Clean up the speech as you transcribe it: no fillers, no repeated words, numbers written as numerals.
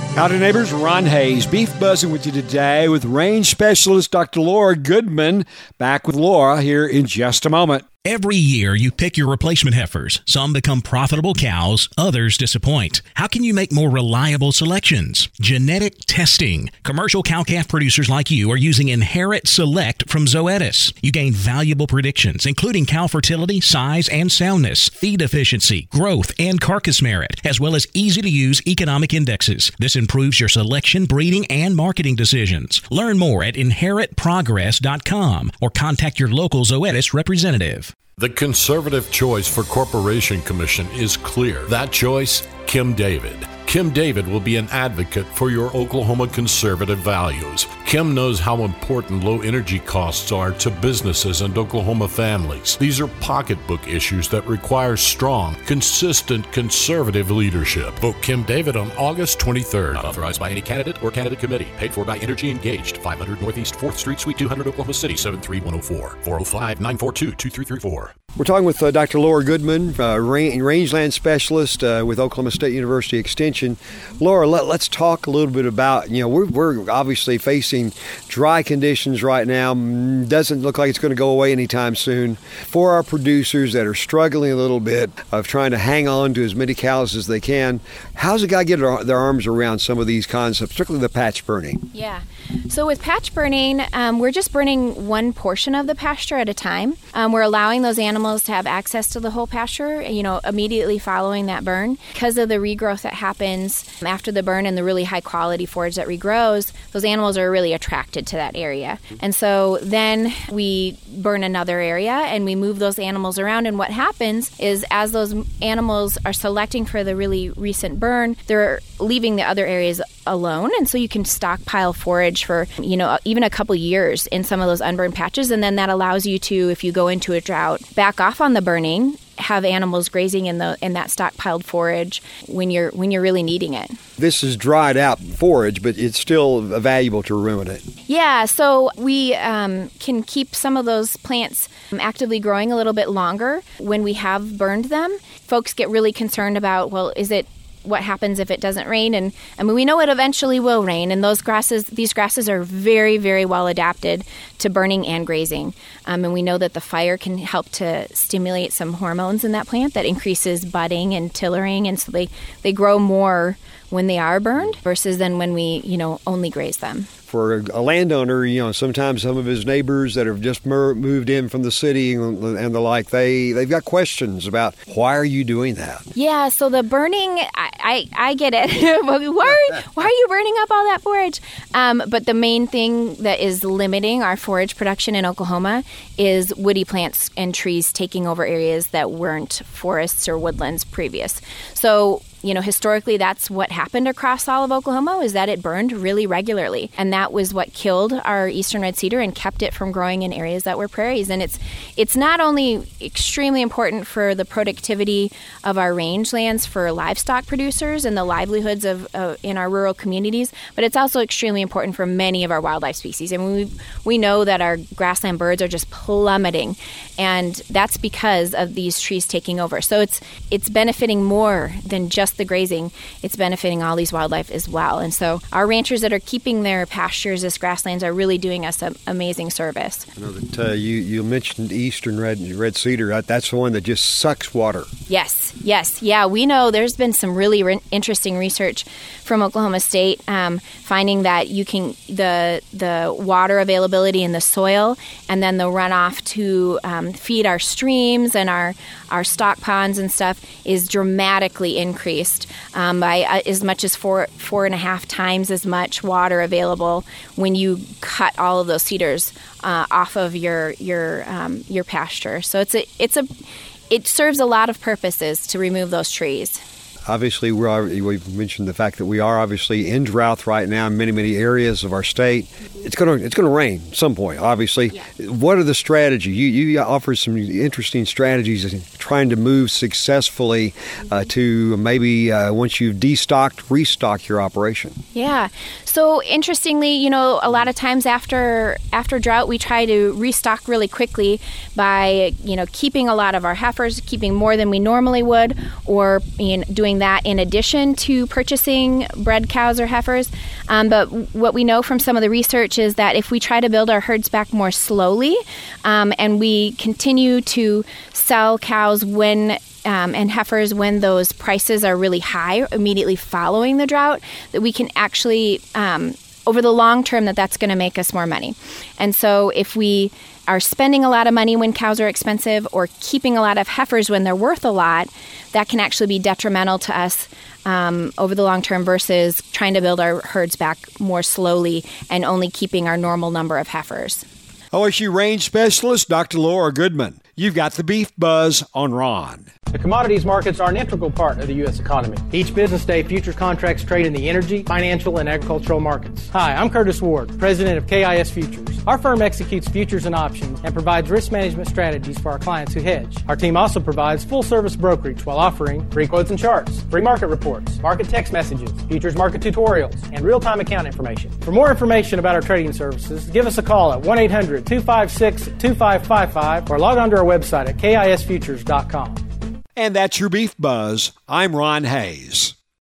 Howdy, neighbors. Ron Hayes, Beef Buzzing with you today with range specialist Dr. Laura Goodman. Back with Laura here in just a moment. Every year, you pick your replacement heifers. Some become profitable cows, others disappoint. How can you make more reliable selections? Genetic testing. Commercial cow-calf producers like you are using Inherit Select from Zoetis. You gain valuable predictions, including cow fertility, size, and soundness, feed efficiency, growth, and carcass merit, as well as easy-to-use economic indexes. This improves your selection, breeding, and marketing decisions. Learn more at inheritprogress.com or contact your local Zoetis representative. The conservative choice for Corporation Commission is clear. That choice, Kim David. Kim David will be an advocate for your Oklahoma conservative values. Kim knows how important low energy costs are to businesses and Oklahoma families. These are pocketbook issues that require strong, consistent conservative leadership. Vote Kim David on August 23rd. Not authorized by any candidate or candidate committee. Paid for by Energy Engaged, 500 Northeast 4th Street, Suite 200, Oklahoma City, 73104. 405-942-2334. We're talking with Dr. Laura Goodman, rangeland specialist with Oklahoma State University Extension. Laura, let's talk a little bit about, we're obviously facing dry conditions right now. Doesn't look like it's going to go away anytime soon. For our producers that are struggling a little bit of trying to hang on to as many cows as they can, how's a guy get their arms around some of these concepts, particularly the patch burning? Yeah. So with patch burning, we're just burning one portion of the pasture at a time. We're allowing those animals to have access to the whole pasture, immediately following that burn. Because of the regrowth that happens after the burn and the really high quality forage that regrows, those animals are really attracted to that area. And so then we burn another area and we move those animals around. And what happens is as those animals are selecting for the really recent burn, they're leaving the other areas alone. And so you can stockpile forage for, even a couple years in some of those unburned patches. And then that allows you to, if you go into a drought, back off on the burning, have animals grazing in that stockpiled forage when you're really needing it. This is dried out forage, but it's still valuable to ruminate. Yeah, so we can keep some of those plants actively growing a little bit longer when we have burned them. Folks get really concerned about, what happens if it doesn't rain? And we know it eventually will rain. And these grasses are very, very well adapted to burning and grazing. And we know that the fire can help to stimulate some hormones in that plant that increases budding and tillering. And so they grow more when they are burned versus than when we, only graze them. For a landowner, sometimes some of his neighbors that have just moved in from the city and the like, they've got questions about why are you doing that? Yeah, so the burning, I get it. Why are you burning up all that forage? But the main thing that is limiting our forage production in Oklahoma is woody plants and trees taking over areas that weren't forests or woodlands previous. So historically, that's what happened across all of Oklahoma, is that it burned really regularly. And that was what killed our eastern red cedar and kept it from growing in areas that were prairies. And it's not only extremely important for the productivity of our rangelands for livestock producers and the livelihoods of in our rural communities, but it's also extremely important for many of our wildlife species. And we know that our grassland birds are just plummeting, and that's because of these trees taking over. So it's benefiting more than just the grazing, it's benefiting all these wildlife as well. And so our ranchers that are keeping their pastures as grasslands are really doing us an amazing service. I know that you mentioned eastern red cedar. That's the one that just sucks water. Yes. Yeah, we know there's been some really interesting research from Oklahoma State finding that you can the water availability in the soil and then the runoff to feed our streams and our stock ponds and stuff is dramatically increased by as much as 4.5 times as much water available when you cut all of those cedars off of your pasture. So it serves a lot of purposes to remove those trees. Obviously, we've mentioned the fact that we are obviously in drought right now in many, many areas of our state. It's going to rain at some point, obviously. Yeah. What are the strategies? You offer some interesting strategies in trying to move successfully to maybe once you've destocked, restock your operation. Yeah. So interestingly, a lot of times after drought, we try to restock really quickly by, keeping a lot of our heifers, keeping more than we normally would, or doing that in addition to purchasing bred cows or heifers. But what we know from some of the research is that if we try to build our herds back more slowly, and we continue to sell cows and heifers when those prices are really high immediately following the drought, that we can actually, over the long term, that's going to make us more money. And so if we are spending a lot of money when cows are expensive or keeping a lot of heifers when they're worth a lot, that can actually be detrimental to us over the long term versus trying to build our herds back more slowly and only keeping our normal number of heifers. OSU range specialist Dr. Laura Goodman. You've got the Beef Buzz on Ron. The commodities markets are an integral part of the U.S. economy. Each business day, futures contracts trade in the energy, financial, and agricultural markets. Hi, I'm Curtis Ward, president of KIS Futures. Our firm executes futures and options and provides risk management strategies for our clients who hedge. Our team also provides full-service brokerage while offering free quotes and charts, free market reports, market text messages, futures market tutorials, and real-time account information. For more information about our trading services, give us a call at 1-800-256-2555 or log on to our website at kisfutures.com. And that's your Beef Buzz. I'm Ron Hayes.